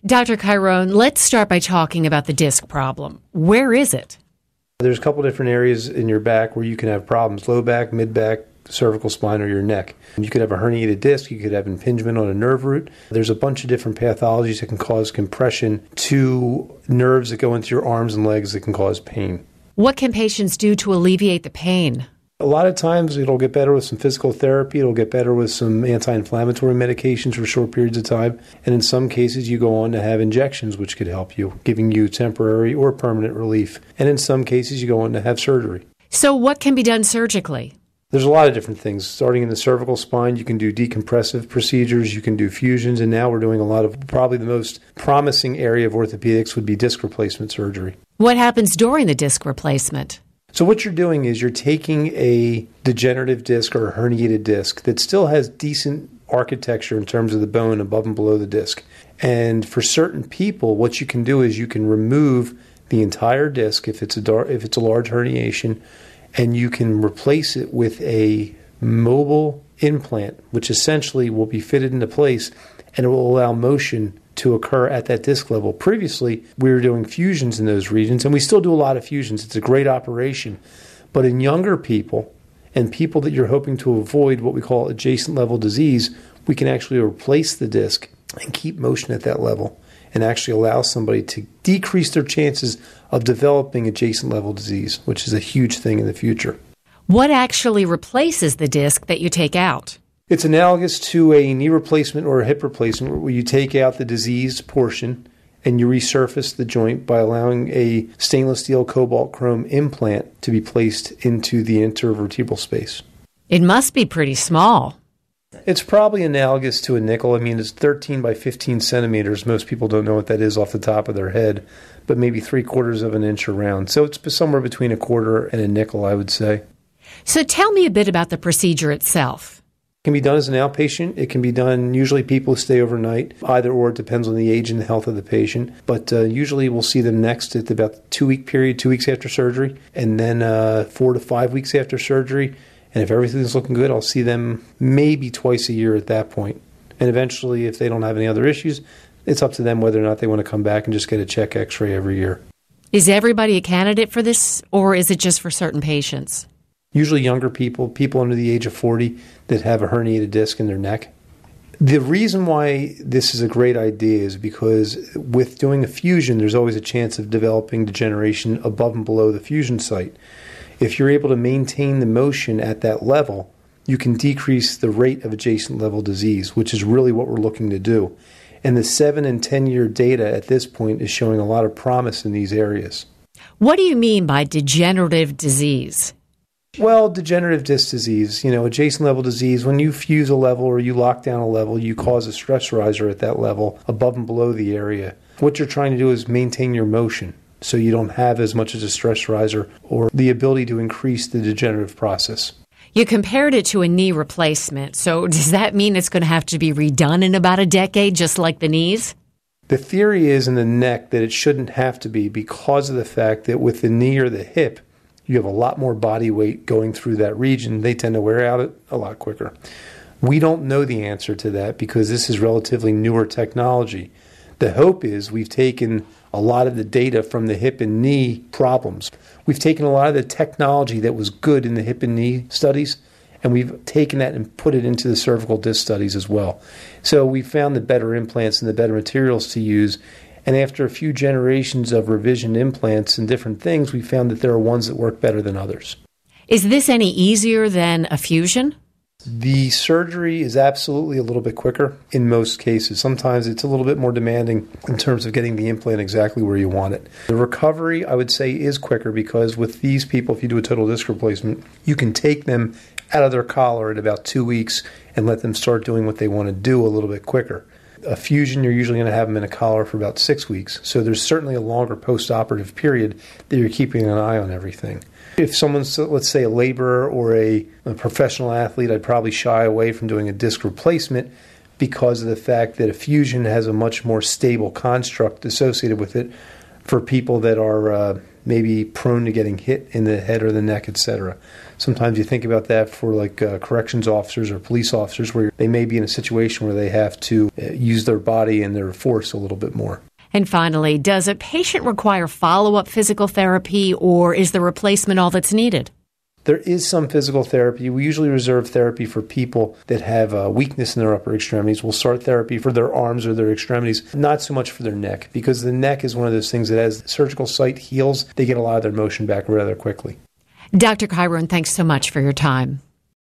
Dr. Chiron, let's start by talking about the disc problem. Where is it? There's a couple different areas in your back where you can have problems: low back, mid back, cervical spine, or your neck. You could have a herniated disc. You could have impingement on a nerve root. There's a bunch of different pathologies that can cause compression to nerves that go into your arms and legs that can cause pain. What can patients do to alleviate the pain? A lot of times it'll get better with some physical therapy. It'll get better with some anti-inflammatory medications for short periods of time. And in some cases, you go on to have injections, which could help you, giving you temporary or permanent relief. And in some cases, you go on to have surgery. So what can be done surgically? There's a lot of different things. Starting in the cervical spine, you can do decompressive procedures, you can do fusions, and now we're doing a lot of, probably the most promising area of orthopedics would be disc replacement surgery. What happens during the disc replacement? So what you're doing is you're taking a degenerative disc or a herniated disc that still has decent architecture in terms of the bone above and below the disc. And for certain people, what you can do is you can remove the entire disc if it's a large herniation, and you can replace it with a mobile implant, which essentially will be fitted into place, and it will allow motion to occur at that disc level. Previously, we were doing fusions in those regions, and we still do a lot of fusions. It's a great operation. But in younger people and people that you're hoping to avoid what we call adjacent level disease, we can actually replace the disc and keep motion at that level and actually allow somebody to decrease their chances of developing adjacent level disease, which is a huge thing in the future. What actually replaces the disc that you take out? It's analogous to a knee replacement or a hip replacement, where you take out the diseased portion and you resurface the joint by allowing a stainless steel cobalt chrome implant to be placed into the intervertebral space. It must be pretty small. It's probably analogous to a nickel. I mean, it's 13 by 15 centimeters. Most people don't know what that is off the top of their head, but maybe 3/4 of an inch around. So it's somewhere between a quarter and a nickel, I would say. So tell me a bit about the procedure itself. It can be done as an outpatient. It can be done, usually people stay overnight, either or. It depends on the age and the health of the patient. But usually we'll see them next at about the 2-week period, 2 weeks after surgery, and then 4 to 5 weeks after surgery. And if everything's looking good, I'll see them maybe twice a year at that point. And eventually, if they don't have any other issues, it's up to them whether or not they want to come back and just get a check x-ray every year. Is everybody a candidate for this, or is it just for certain patients? Usually younger people, people under the age of 40 that have a herniated disc in their neck. The reason why this is a great idea is because with doing a fusion, there's always a chance of developing degeneration above and below the fusion site. If you're able to maintain the motion at that level, you can decrease the rate of adjacent level disease, which is really what we're looking to do. And the 7 and 10-year data at this point is showing a lot of promise in these areas. What do you mean by degenerative disease? Well, degenerative disc disease, adjacent level disease, when you fuse a level or you lock down a level, you cause a stress riser at that level above and below the area. What you're trying to do is maintain your motion so you don't have as much as a stress riser or the ability to increase the degenerative process. You compared it to a knee replacement, so does that mean it's going to have to be redone in about a decade, just like the knees? The theory is in the neck that it shouldn't have to be because of the fact that with the knee or the hip, you have a lot more body weight going through that region. They tend to wear out a lot quicker. We don't know the answer to that because this is relatively newer technology. The hope is we've taken a lot of the data from the hip and knee problems. We've taken a lot of the technology that was good in the hip and knee studies, and we've taken that and put it into the cervical disc studies as well. So we found the better implants and the better materials to use. And after a few generations of revision implants and different things, we found that there are ones that work better than others. Is this any easier than a fusion? The surgery is absolutely a little bit quicker in most cases. Sometimes it's a little bit more demanding in terms of getting the implant exactly where you want it. The recovery, I would say, is quicker because with these people, if you do a total disc replacement, you can take them out of their collar at about 2 weeks and let them start doing what they want to do a little bit quicker. A fusion, you're usually going to have them in a collar for about 6 weeks. So there's certainly a longer post-operative period that you're keeping an eye on everything. If someone's, let's say, a laborer or a professional athlete, I'd probably shy away from doing a disc replacement because of the fact that a fusion has a much more stable construct associated with it for people that are maybe prone to getting hit in the head or the neck, etc. Sometimes you think about that for like corrections officers or police officers, where they may be in a situation where they have to use their body and their force a little bit more. And finally, does a patient require follow-up physical therapy, or is the replacement all that's needed? There is some physical therapy. We usually reserve therapy for people that have weakness in their upper extremities. We'll start therapy for their arms or their extremities, not so much for their neck, because the neck is one of those things that as the surgical site heals, they get a lot of their motion back rather quickly. Dr. Chiron, thanks so much for your time.